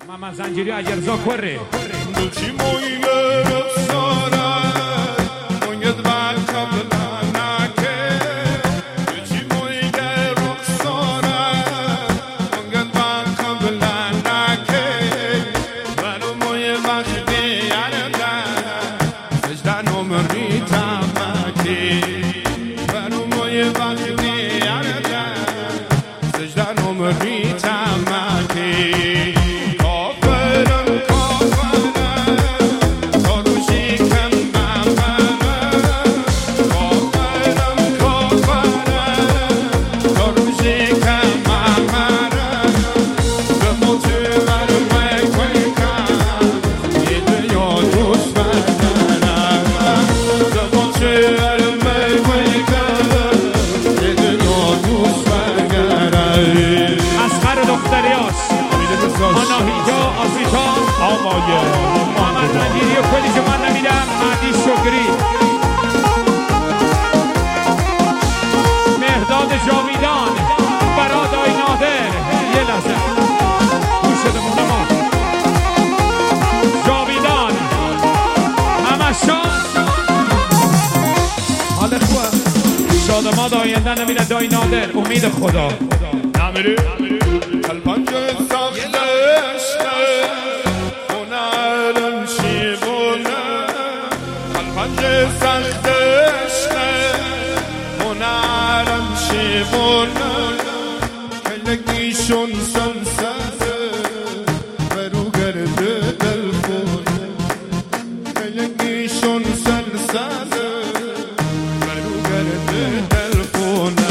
محمد زنجیری اجرزا کره دوچی مویه رخساره موید بر قبلا نکه دوچی مویه رخساره موید بر قبلا نکه برو موی وقتی یرده سجده نمری تمکی برو موی وقتی یرده سجده نمری تمکی آناهیتا آزیتا محمد زنجیری و کلی که من نمیدم مهدی شکری مهرداد جاویدان برادای نادر یه لحظه گوش شده مونمان جاویدان همشان حال خواه شادماد آینده نمیده دای نادر امید خدا نمیری قلبانجا ساختشته هنرم شیبونه قلبانجا ساختشته هنرم شیبونه کلگیشون سمسازه برو گرده دل خونه کلگیشون سمسازه برو گرده دل خونه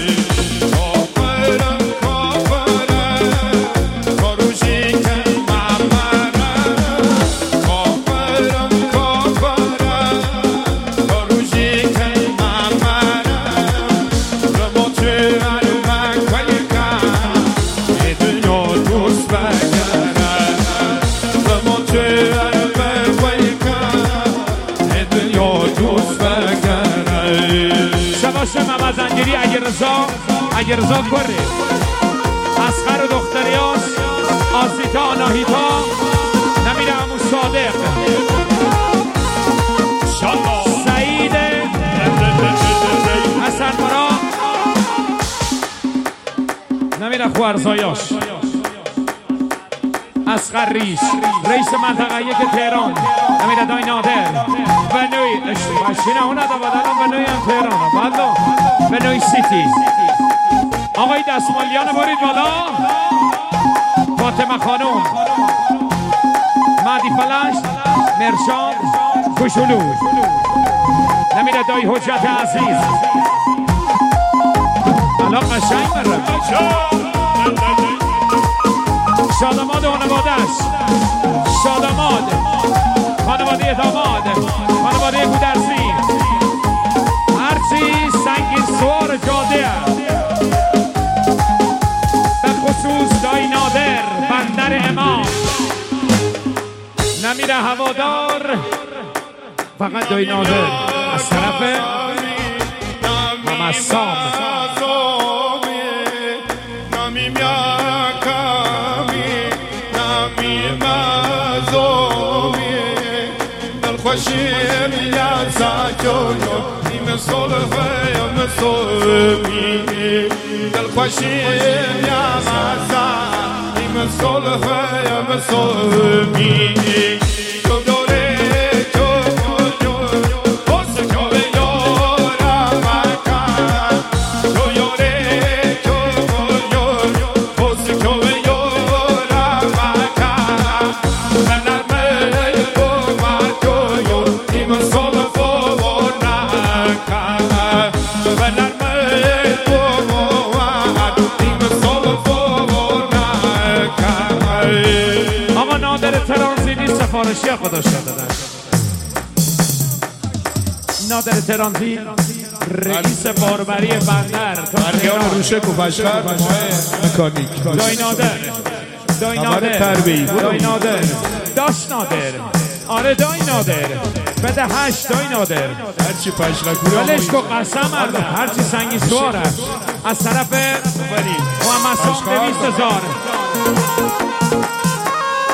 محمد زنجیری اگرزا کره اسخر و دختریاش آزیتا آناهیتا نمیره همون صادق سعید حسن مرا نمیره خوارزایاش اسخر رئیس منطقه یک تهران نمیره دای نادر بنوی ماشینه اونه دا بدنم بنوی هم تهرانه بندو بنوی سیتی آقای دستمالیان برید بالا فاطمه خانوم مهدی فلش مرشان کشولو نمیره دای حجت عزیز الان قشنگ بره شادماد و خانواده‌اش شادماد خانواده داماد خانواده گودرزی هرچی سنگین سوار جاده به خصوص دای نادر بندر امام نمیره هوادار فقط دای نادر از طرف ممسام خوشیم یا زاجونو نیم صلحه یا مسلمی دل خوشیم یا مزا نیم صلحه یا مسلمی سفارشی خدا شده نادر ترانزی رئیس باربری بندر مرگیان روشک و بشخر مکانیک دای نادر داش نادر آره دای نادر بده 8 دای نادر هرچی پشلکوی ولش کو قسم ارده هرچی سنگی سواره از طرف محمد صاحب 200,000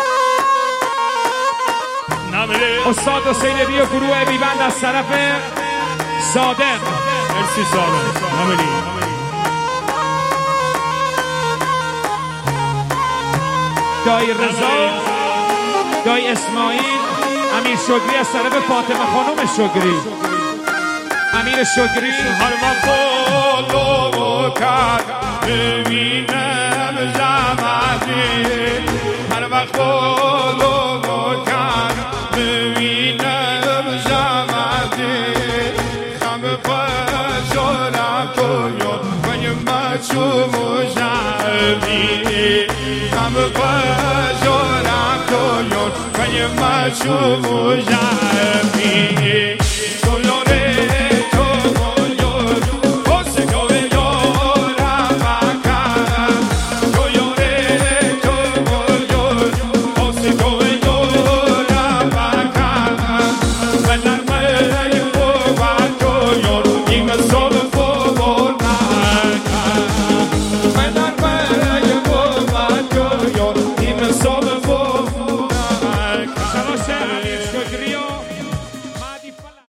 استاد حسینی و گروه بیبند از طرف صادق. مرسی صادق همینی. دایی رضا، دایی اسماعیل، امیر شکری از طرف فاطمه خانم شکری. امیر شکری هر مقالو کرد ببینم زمانی، هر مقالو کرد ببینم زمانی، خم پشارم کنیم کنیم مچوم زمانی، خم پشارم کنیم کنیم مچوم زمانی.